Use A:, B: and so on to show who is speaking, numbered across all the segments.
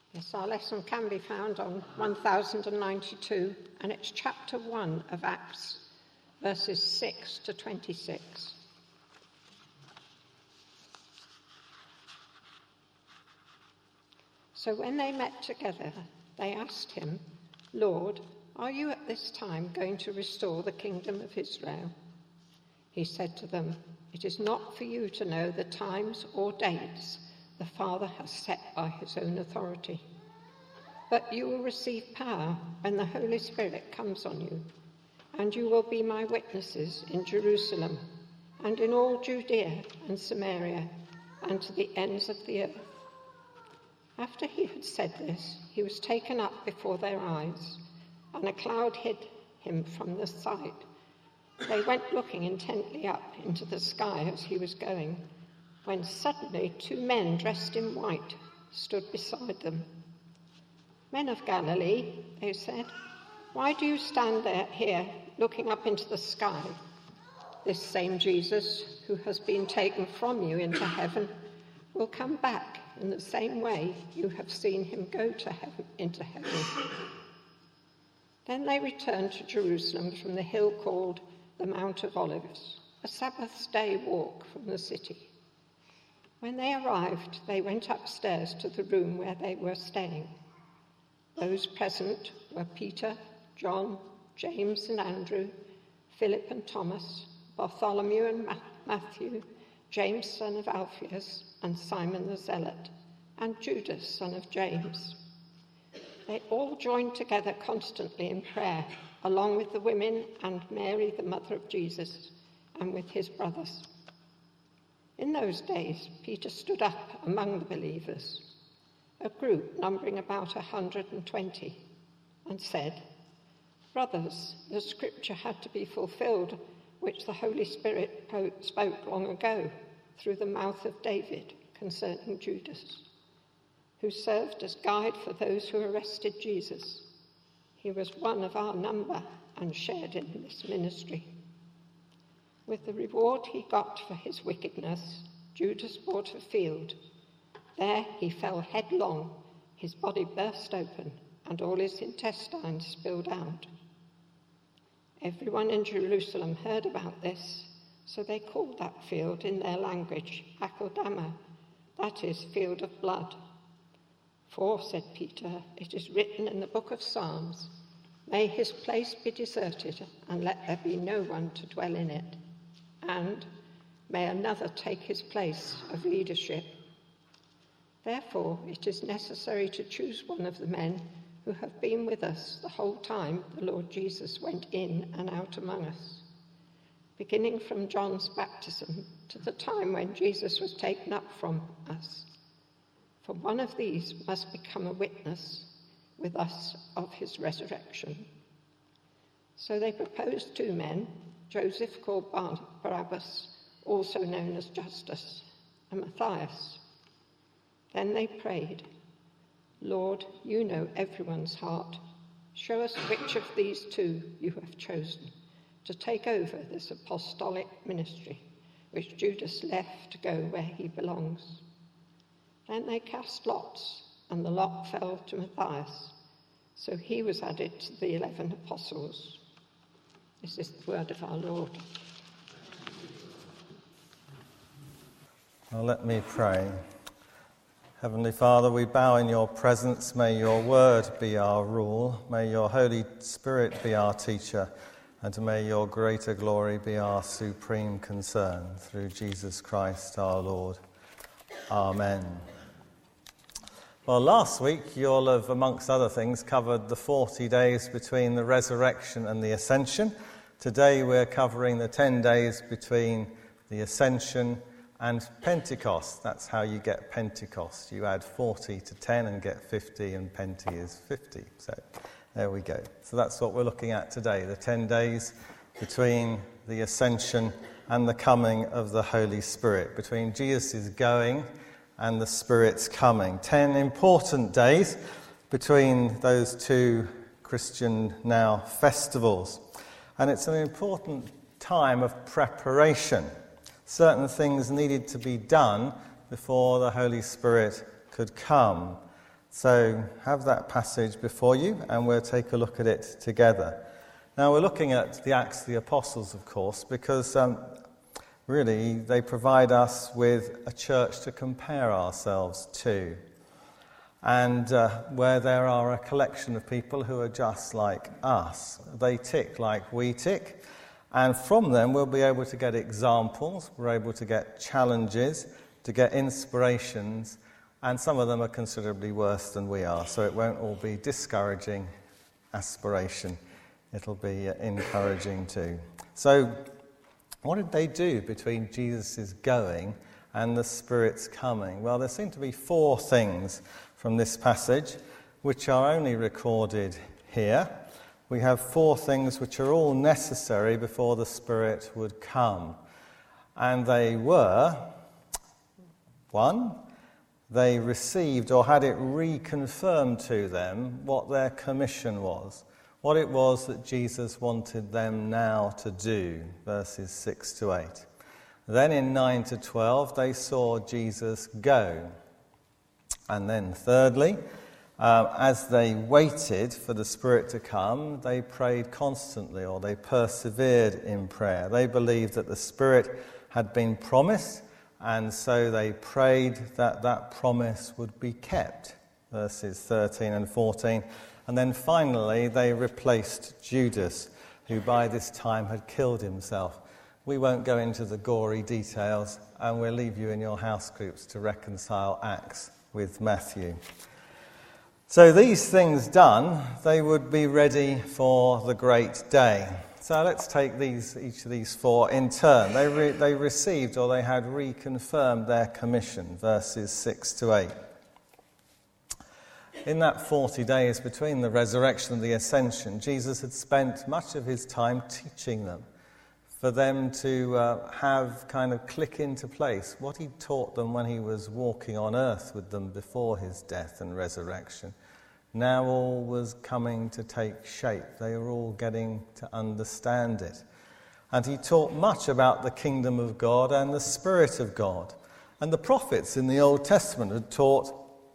A: Yes, our lesson can be found on 1092, and it's chapter 1 of Acts, verses 6 to 26. So when they met together, they asked him, "Lord, are you at this time going to restore the kingdom of Israel?" He said to them, "It is not for you to know the times or dates the Father has set by his own authority. But you will receive power when the Holy Spirit comes on you, and you will be my witnesses in Jerusalem and in all Judea and Samaria and to the ends of the earth." After he had said this, he was taken up before their eyes, and a cloud hid him from the sight. They went looking intently up into the sky as he was going, when suddenly 2 men dressed in white stood beside them. "Men of Galilee," they said, "why do you stand here looking up into the sky? This same Jesus who has been taken from you into heaven will come back in the same way you have seen him go into heaven." Then they returned to Jerusalem from the hill called the Mount of Olives, a Sabbath day walk from the city. When they arrived, they went upstairs to the room where they were staying. Those present were Peter, John, James and Andrew, Philip and Thomas, Bartholomew and Matthew, James son of Alphaeus, and Simon the Zealot, and Judas son of James. They all joined together constantly in prayer, along with the women and Mary, the mother of Jesus, and with his brothers. In those days, Peter stood up among the believers, a group numbering about 120, and said, "Brothers, the scripture had to be fulfilled, which the Holy Spirit spoke long ago through the mouth of David concerning Judas, who served as guide for those who arrested Jesus. He was one of our number and shared in this ministry. With the reward he got for his wickedness, Judas bought a field. There he fell headlong, his body burst open, and all his intestines spilled out. Everyone in Jerusalem heard about this, so they called that field in their language Akeldama, that is, field of blood. For, said Peter, it is written in the book of Psalms, may his place be deserted, and let there be no one to dwell in it. And may another take his place of leadership. Therefore, it is necessary to choose one of the men who have been with us the whole time the Lord Jesus went in and out among us, beginning from John's baptism to the time when Jesus was taken up from us. For one of these must become a witness with us of his resurrection." So they proposed 2 men, Joseph called Barabbas, also known as Justus, and Matthias. Then they prayed, "Lord, you know everyone's heart. Show us which of these 2 you have chosen to take over this apostolic ministry, which Judas left to go where he belongs." Then they cast lots, and the lot fell to Matthias. So he was added to the 11 apostles. This is the word of our Lord.
B: Well, let me pray. Heavenly Father, we bow in your presence. May your word be our rule. May your Holy Spirit be our teacher. And may your greater glory be our supreme concern. Through Jesus Christ our Lord. Amen. Well, last week you'll have, amongst other things, covered the 40 days between the resurrection and the ascension. Today we're covering the 10 days between the ascension and Pentecost. That's how you get Pentecost. You add 40 to 10 and get 50, and Penti is 50. So there we go. So that's what we're looking at today, the 10 days between the ascension and the coming of the Holy Spirit, between Jesus' going and the Spirit's coming. 10 important days between those 2 Christian now festivals. And it's an important time of preparation. Certain things needed to be done before the Holy Spirit could come. So have that passage before you and we'll take a look at it together. Now we're looking at the Acts of the Apostles, of course, because really they provide us with a church to compare ourselves to. And where there are a collection of people who are just like us. They tick like we tick. And from them we'll be able to get examples, we're able to get challenges, to get inspirations, and some of them are considerably worse than we are. So it won't all be discouraging aspiration. It'll be encouraging too. So what did they do between Jesus' going and the Spirit's coming? Well, there seem to be 4 things from this passage, which are only recorded here. We have 4 things which are all necessary before the Spirit would come. And they were, 1, they received or had it reconfirmed to them what their commission was, what it was that Jesus wanted them now to do, verses 6 to 8. Then in 9 to 12, they saw Jesus go. And then thirdly, as they waited for the Spirit to come, they prayed constantly, or they persevered in prayer. They believed that the Spirit had been promised, and so they prayed that that promise would be kept, verses 13 and 14. And then finally, they replaced Judas, who by this time had killed himself. We won't go into the gory details, and we'll leave you in your house groups to reconcile Acts with Matthew. So these things done, they would be ready for the great day. So let's take each of these 4 in turn. They received, or they had reconfirmed their commission, verses 6 to 8. In that 40 days between the resurrection and the ascension, Jesus had spent much of his time teaching them, for them to have kind of click into place what he taught them when he was walking on earth with them before his death and resurrection. Now all was coming to take shape. They were all getting to understand it. And he taught much about the kingdom of God and the Spirit of God. And the prophets in the Old Testament had taught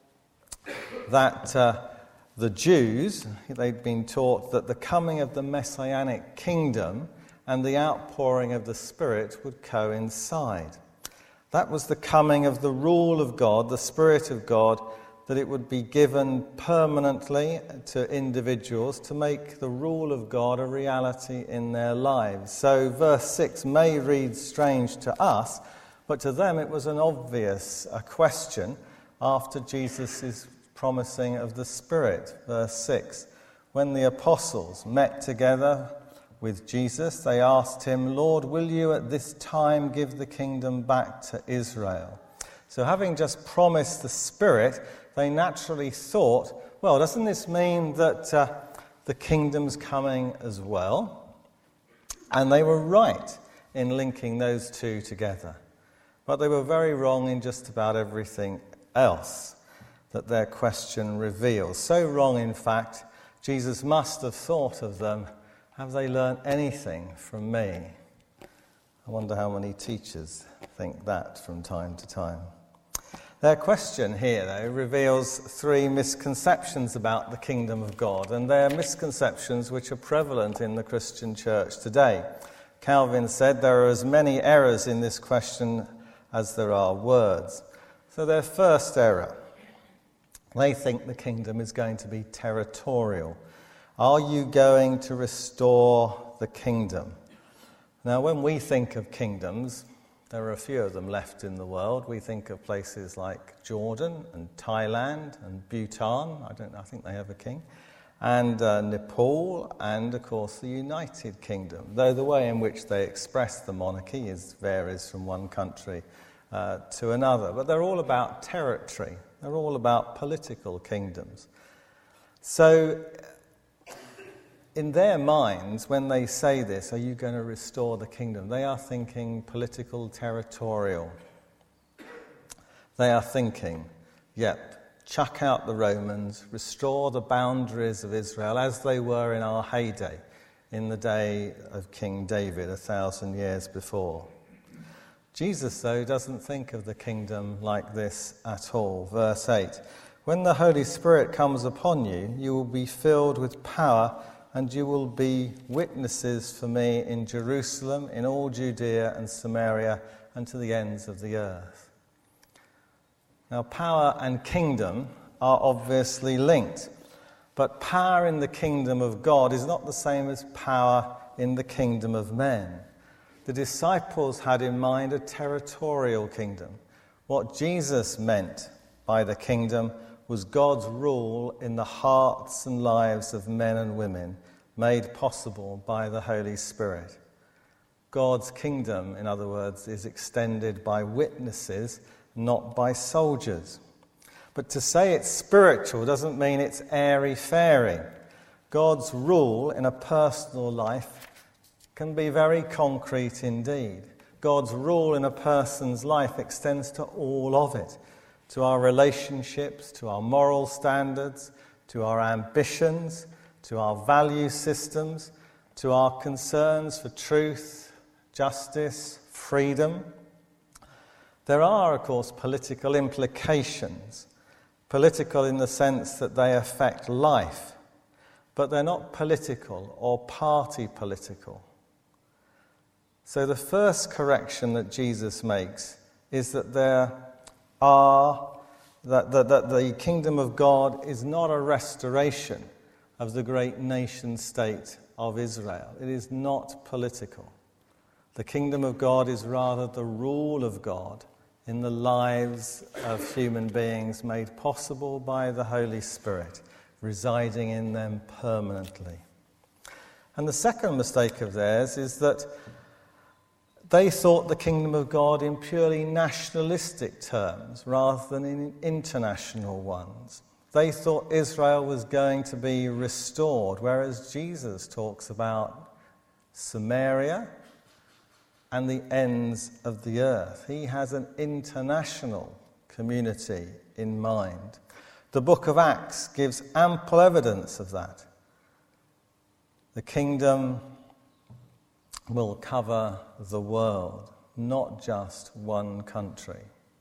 B: that the Jews, they'd been taught that the coming of the Messianic kingdom and the outpouring of the Spirit would coincide. That was the coming of the rule of God, the Spirit of God, that it would be given permanently to individuals to make the rule of God a reality in their lives. So verse 6 may read strange to us, but to them it was an obvious question after Jesus' promising of the Spirit. Verse 6, when the apostles met together with Jesus, they asked him, "Lord, will you at this time give the kingdom back to Israel?" So having just promised the Spirit, they naturally thought, well, doesn't this mean that the kingdom's coming as well? And they were right in linking those two together. But they were very wrong in just about everything else that their question reveals. So wrong, in fact, Jesus must have thought of them, have they learned anything from me? I wonder how many teachers think that from time to time. Their question here, though, reveals 3 misconceptions about the kingdom of God, and they are misconceptions which are prevalent in the Christian church today. Calvin said there are as many errors in this question as there are words. So their first error, they think the kingdom is going to be territorial. Are you going to restore the kingdom? Now, when we think of kingdoms, there are a few of them left in the world. We think of places like Jordan and Thailand and Bhutan. I think they have a king. And Nepal and, of course, the United Kingdom. Though the way in which they express the monarchy varies from one country to another. But they're all about territory. They're all about political kingdoms. So in their minds, when they say this, are you going to restore the kingdom? They are thinking political, territorial. They are thinking, chuck out the Romans, restore the boundaries of Israel as they were in our heyday, in the day of King David 1,000 years before. Jesus, though, doesn't think of the kingdom like this at all. Verse 8, When the Holy Spirit comes upon you, you will be filled with power, and you will be witnesses for me in Jerusalem, in all Judea and Samaria, and to the ends of the earth. Now, power and kingdom are obviously linked, but power in the kingdom of God is not the same as power in the kingdom of men. The disciples had in mind a territorial kingdom. What Jesus meant by the kingdom was God's rule in the hearts and lives of men and women, made possible by the Holy Spirit. God's kingdom, in other words, is extended by witnesses, not by soldiers. But to say it's spiritual doesn't mean it's airy-fairy. God's rule in a personal life can be very concrete indeed. God's rule in a person's life extends to all of it, to our relationships, to our moral standards, to our ambitions, to our value systems, to our concerns for truth, justice, freedom. There are, of course, political implications. Political in the sense that they affect life, but they're not political or party political. So the first correction that Jesus makes is that that the kingdom of God is not a restoration of the great nation state of Israel. It is not political. The kingdom of God is rather the rule of God in the lives of human beings, made possible by the Holy Spirit, residing in them permanently. And the second mistake of theirs is that they thought the kingdom of God in purely nationalistic terms rather than in international ones. They thought Israel was going to be restored, whereas Jesus talks about Samaria and the ends of the earth. He has an international community in mind. The book of Acts gives ample evidence of that. The kingdom will cover the world, not just one country.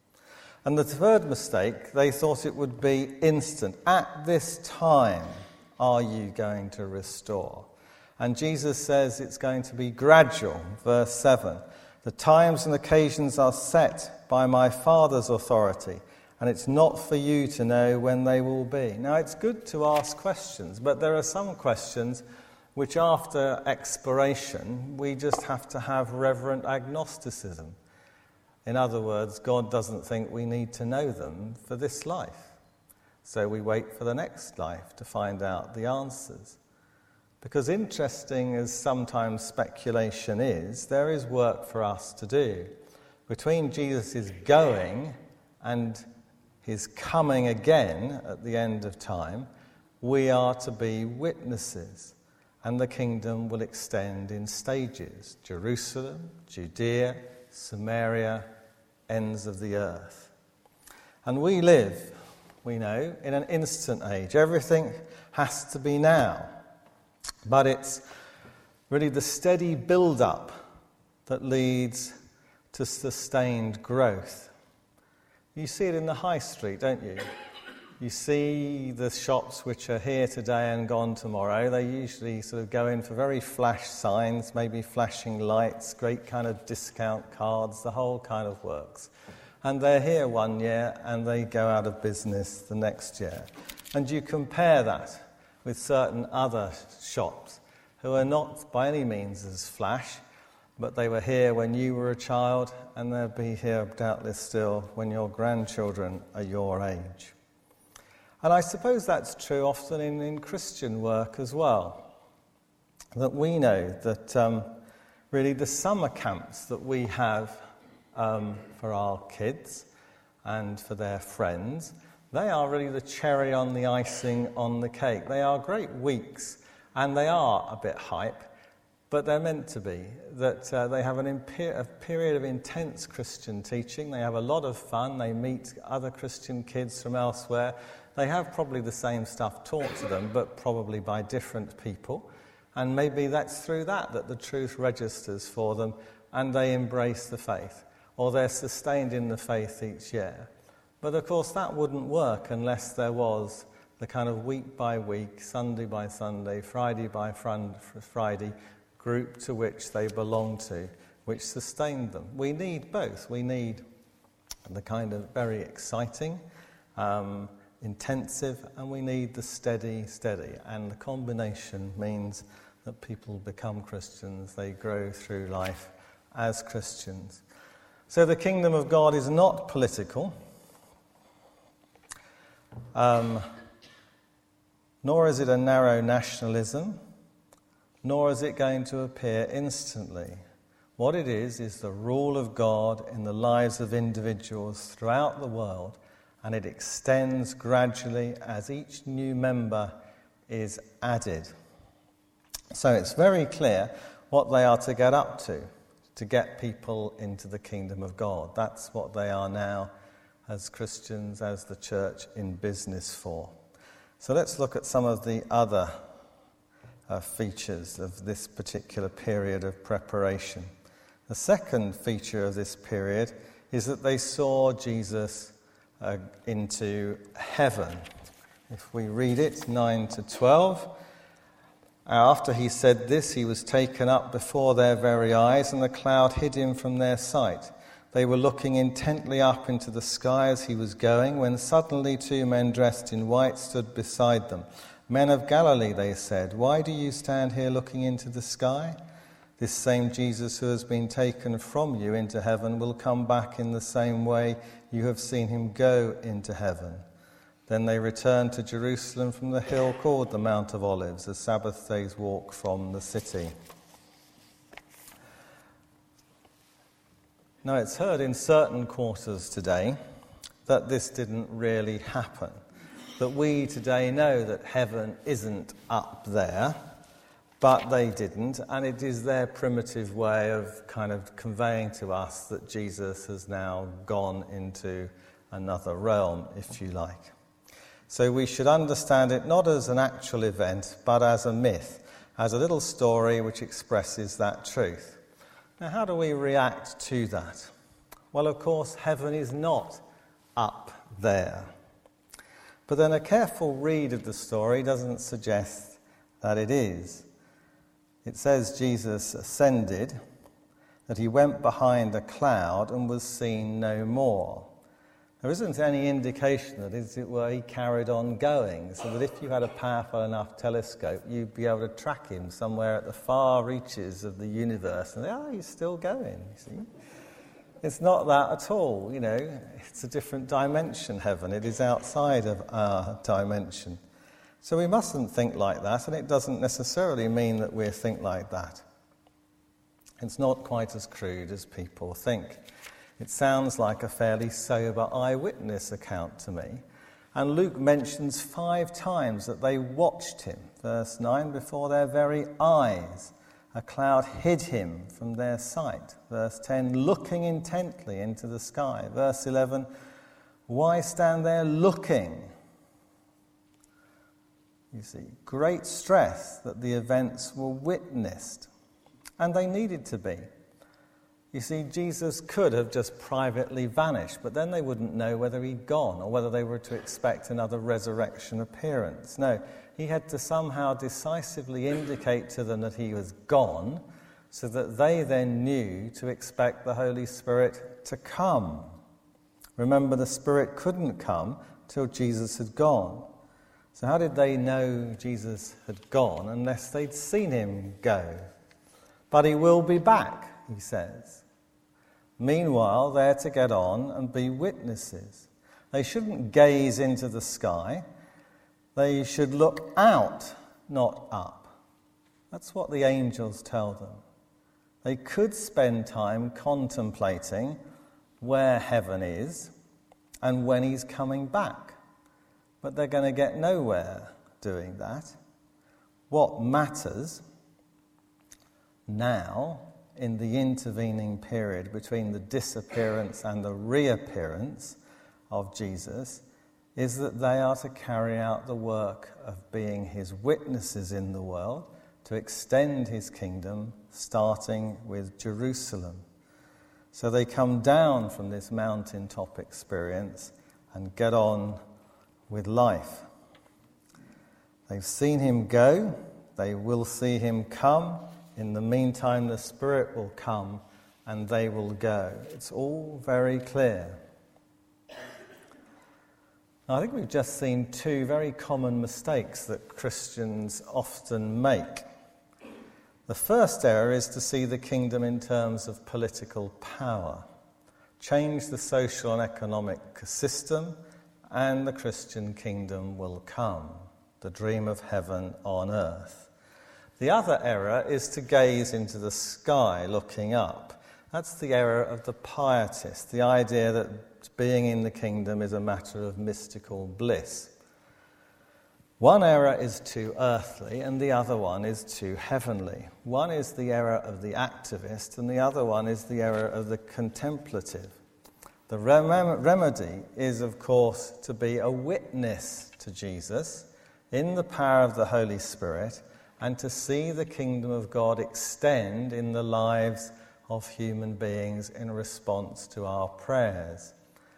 B: And the third mistake, they thought it would be instant. At this time, are you going to restore? And Jesus says it's going to be gradual. Verse 7, the times and occasions are set by my Father's authority, and it's not for you to know when they will be. Now, it's good to ask questions, but there are some questions which after expiration, we just have to have reverent agnosticism. In other words, God doesn't think we need to know them for this life. So we wait for the next life to find out the answers. Because interesting as sometimes speculation is, there is work for us to do. Between Jesus' going and his coming again at the end of time, we are to be witnesses. And the kingdom will extend in stages: Jerusalem, Judea, Samaria, ends of the earth. And we live, we know, in an instant age. Everything has to be now. But it's really the steady build-up that leads to sustained growth. You see it in the high street, don't you? You see the shops which are here today and gone tomorrow. They usually sort of go in for very flash signs, maybe flashing lights, great kind of discount cards, the whole kind of works. And they're here one year and they go out of business the next year. And you compare that with certain other shops who are not by any means as flash, but they were here when you were a child, and they'll be here doubtless still when your grandchildren are your age. And I suppose that's true often in Christian work as well. That we know that really the summer camps that we have for our kids and for their friends, they are really the cherry on the icing on the cake. They are great weeks, and they are a bit hype, but they're meant to be. That they have a period of intense Christian teaching. They have a lot of fun. They meet other Christian kids from elsewhere. They have probably the same stuff taught to them, but probably by different people. And maybe that's through that the truth registers for them, and they embrace the faith, or they're sustained in the faith each year. But of course that wouldn't work unless there was the kind of week by week, Sunday by Sunday, Friday by Friday group to which they belong to, which sustained them. We need both. We need the kind of very exciting, intensive, and we need the steady. And the combination means that people become Christians, they grow through life as Christians. So the kingdom of God is not political, nor is it a narrow nationalism, nor is it going to appear instantly. What it is the rule of God in the lives of individuals throughout the world, and it extends gradually as each new member is added. So it's very clear what they are to get up to get people into the kingdom of God. That's what they are now as Christians, as the church, in business for. So let's look at some of the other features of this particular period of preparation. The second feature of this period is that they saw Jesus into heaven. If we read it, 9 to 12, after he said this, he was taken up before their very eyes, and the cloud hid him from their sight. They were looking intently up into the sky as he was going, when suddenly 2 men dressed in white stood beside them. "Men of Galilee," they said, "why do you stand here looking into the sky? This same Jesus who has been taken from you into heaven will come back in the same way you have seen him go into heaven." Then they returned to Jerusalem from the hill called the Mount of Olives, a Sabbath day's walk from the city. Now, it's heard in certain quarters today that this didn't really happen. That we today know that heaven isn't up there, but they didn't, and it is their primitive way of kind of conveying to us that Jesus has now gone into another realm, if you like. So we should understand it not as an actual event, but as a myth, as a little story which expresses that truth. Now, how do we react to that? Well, of course, heaven is not up there. But then a careful read of the story doesn't suggest that it is. It says Jesus ascended, that he went behind a cloud and was seen no more. There isn't any indication that, as it were, he carried on going, so that if you had a powerful enough telescope, you'd be able to track him somewhere at the far reaches of the universe. And he's still going, you see. It's not that at all, It's a different dimension, heaven. It is outside of our dimension. So we mustn't think like that, and it doesn't necessarily mean that we think like that. It's not quite as crude as people think. It sounds like a fairly sober eyewitness account to me. And Luke mentions 5 times that they watched him. Verse 9, before their very eyes. A cloud hid him from their sight. Verse 10, looking intently into the sky. Verse 11, why stand there looking? You see, great stress that the events were witnessed. And they needed to be. You see, Jesus could have just privately vanished, but then they wouldn't know whether he'd gone or whether they were to expect another resurrection appearance. No, he had to somehow decisively indicate to them that he was gone, so that they then knew to expect the Holy Spirit to come. Remember, the Spirit couldn't come till Jesus had gone. So how did they know Jesus had gone unless they'd seen him go? But he will be back, he says. Meanwhile, they're to get on and be witnesses. They shouldn't gaze into the sky. They should look out, not up. That's what the angels tell them. They could spend time contemplating where heaven is and when he's coming back. But they're going to get nowhere doing that. What matters now, in the intervening period between the disappearance and the reappearance of Jesus, is that they are to carry out the work of being his witnesses in the world, to extend his kingdom, starting with Jerusalem. So they come down from this mountaintop experience and get on with life. They've seen him go, they will see him come. In the meantime, the Spirit will come and they will go. It's all very clear. Now, I think we've just seen two very common mistakes that Christians often make. The first error is to see the kingdom in terms of political power. Change the social and economic system, and the Christian kingdom will come, the dream of heaven on earth. The other error is to gaze into the sky, looking up. That's the error of the pietist, the idea that being in the kingdom is a matter of mystical bliss. One error is too earthly, and the other one is too heavenly. One is the error of the activist, and the other one is the error of the contemplative. The remedy is, of course, to be a witness to Jesus in the power of the Holy Spirit, and to see the kingdom of God extend in the lives of human beings in response to our prayers.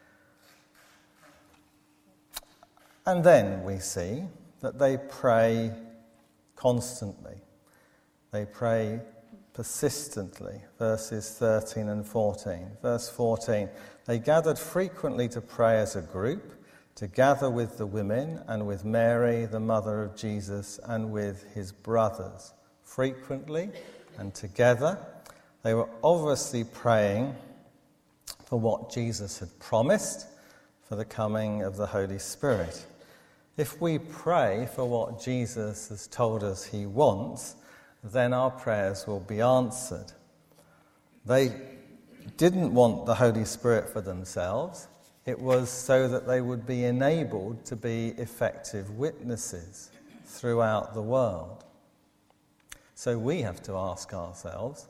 B: And then we see that they pray constantly. They pray persistently, verses 13 and 14. Verse 14, they gathered frequently to pray as a group, to gather with the women and with Mary, the mother of Jesus, and with his brothers. Frequently and together, they were obviously praying for what Jesus had promised, for the coming of the Holy Spirit. If we pray for what Jesus has told us he wants, then our prayers will be answered. They didn't want the Holy Spirit for themselves. It was so that they would be enabled to be effective witnesses throughout the world. So we have to ask ourselves,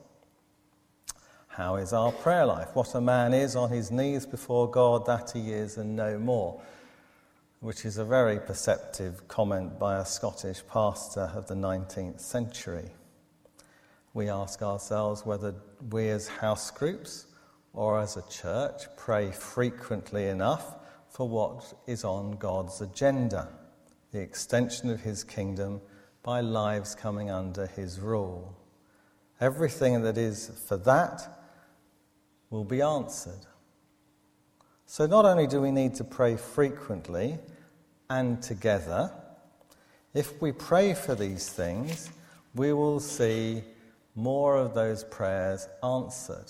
B: how is our prayer life? What a man is on his knees before God, that he is and no more. Which is a very perceptive comment by a Scottish pastor of the 19th century. We ask ourselves whether we as house groups or as a church pray frequently enough for what is on God's agenda, the extension of his kingdom by lives coming under his rule. Everything that is for that will be answered. So not only do we need to pray frequently and together, if we pray for these things, we will see more of those prayers answered.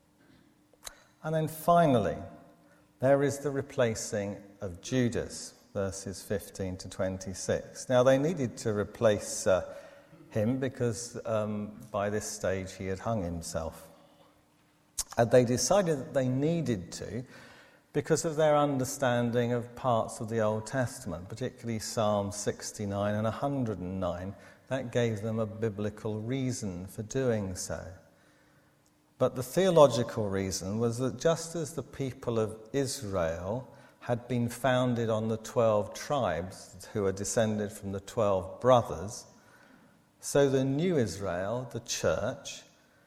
B: And then finally, there is the replacing of Judas, verses 15 to 26. Now they needed to replace him because by this stage he had hung himself. And they decided that they needed to because of their understanding of parts of the Old Testament, particularly Psalm 69 and 109. That gave them a biblical reason for doing so. But the theological reason was that just as the people of Israel had been founded on the 12 tribes who are descended from the 12 brothers, so the new Israel, the church,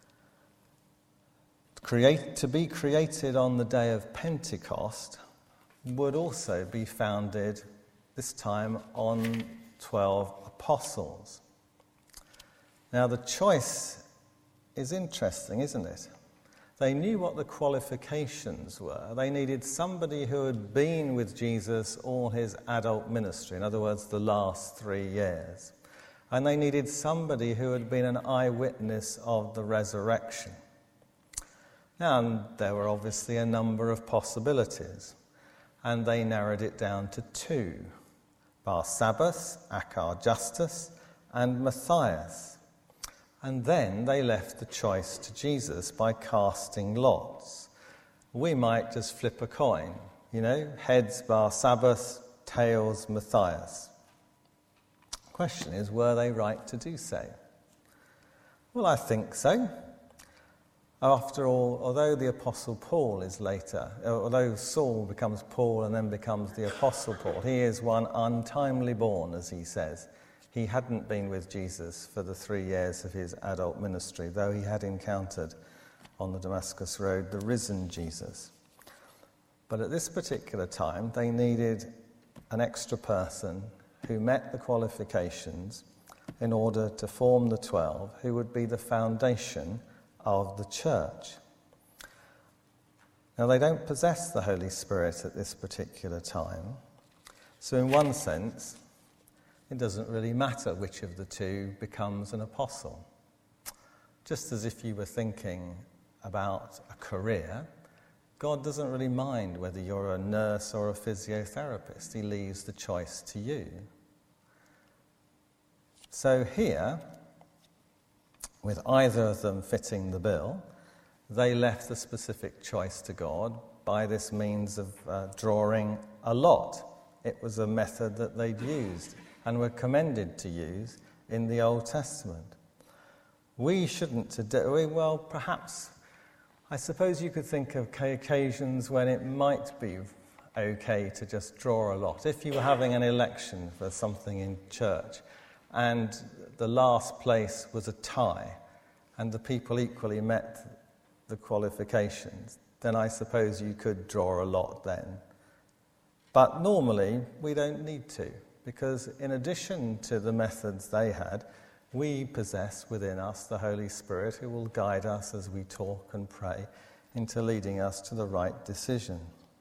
B: to be created on the day of Pentecost, would also be founded this time on 12 apostles. Now the choice is interesting, isn't it? They knew what the qualifications were. They needed somebody who had been with Jesus all his adult ministry, in other words, the last 3 years. And they needed somebody who had been an eyewitness of the resurrection. And there were obviously a number of possibilities, and they narrowed it down to 2, Barsabbas, Acar Justus, and Matthias. And then they left the choice to Jesus by casting lots. We might just flip a coin, heads Barsabbas, tails Matthias. The question is, were they right to do so? Well, I think so. After all, although the Apostle Paul is later, although Saul becomes Paul and then becomes the Apostle Paul, he is one untimely born, as he says. He hadn't been with Jesus for the 3 years of his adult ministry, though he had encountered on the Damascus Road the risen Jesus. But at this particular time, they needed an extra person who met the qualifications in order to form the 12, who would be the foundation of the church. Now, they don't possess the Holy Spirit at this particular time, so in one sense, it doesn't really matter which of the two becomes an apostle. Just as if you were thinking about a career, God doesn't really mind whether you're a nurse or a physiotherapist. He leaves the choice to you. So here, with either of them fitting the bill, they left the specific choice to God by this means of drawing a lot. It was a method that they'd used and were commended to use in the Old Testament. We shouldn't today. Well, perhaps, I suppose you could think of occasions when it might be okay to just draw a lot. If you were having an election for something in church and the last place was a tie and the people equally met the qualifications, then I suppose you could draw a lot then. But normally we don't need to, because in addition to the methods they had, we possess within us the Holy Spirit who will guide us as we talk and pray into leading us to the right decision.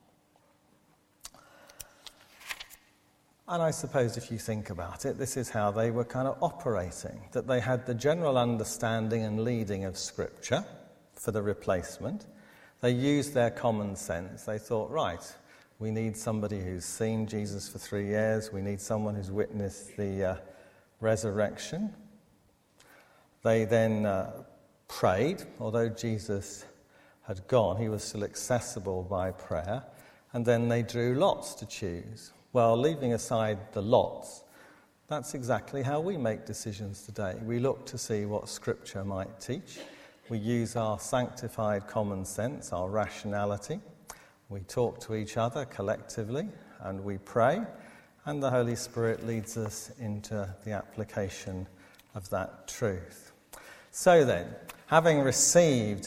B: And I suppose if you think about it, this is how they were kind of operating, that they had the general understanding and leading of Scripture for the replacement. They used their common sense. They thought, right, we need somebody who's seen Jesus for 3 years. We need someone who's witnessed the resurrection. They then prayed. Although Jesus had gone, he was still accessible by prayer. And then they drew lots to choose. Well, leaving aside the lots, that's exactly how we make decisions today. We look to see what Scripture might teach. We use our sanctified common sense, our rationality. We talk to each other collectively, and we pray, and the Holy Spirit leads us into the application of that truth. So then, having received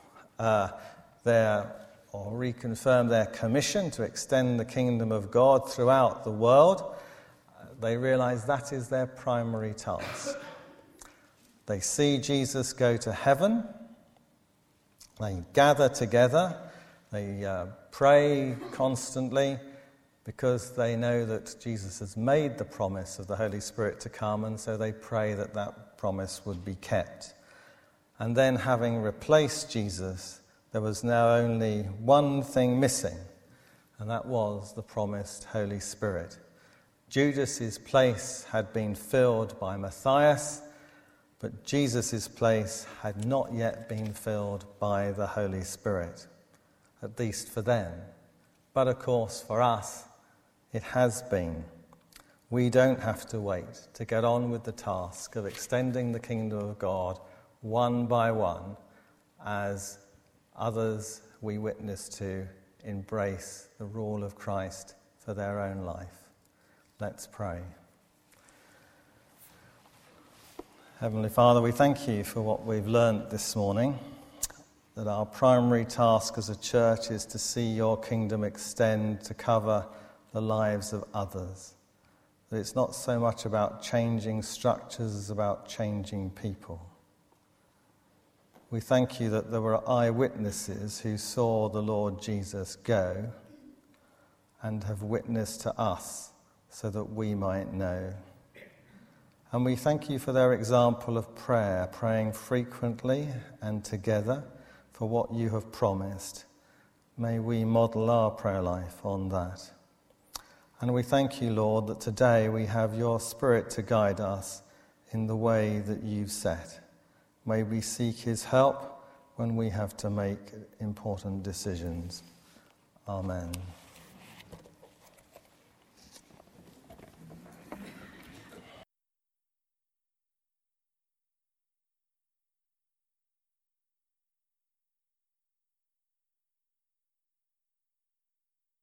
B: reconfirmed their commission to extend the kingdom of God throughout the world, they realize that is their primary task. They see Jesus go to heaven, they gather together, they pray constantly because they know that Jesus has made the promise of the Holy Spirit to come, and so they pray that that promise would be kept. And then, having replaced Jesus, there was now only one thing missing, and that was the promised Holy Spirit. Judas's place had been filled by Matthias, but Jesus' place had not yet been filled by the Holy Spirit, at least for them. But of course, for us, it has been. We don't have to wait to get on with the task of extending the kingdom of God one by one as others we witness to embrace the rule of Christ for their own life. Let's pray. Heavenly Father, we thank you for what we've learnt this morning, that our primary task as a church is to see your kingdom extend to cover the lives of others. That it's not so much about changing structures as about changing people. We thank you that there were eyewitnesses who saw the Lord Jesus go and have witnessed to us so that we might know. And we thank you for their example of prayer, praying frequently and together for what you have promised. May we model our prayer life on that. And we thank you, Lord, that today we have your Spirit to guide us in the way that you've set. May we seek his help when we have to make important decisions. Amen.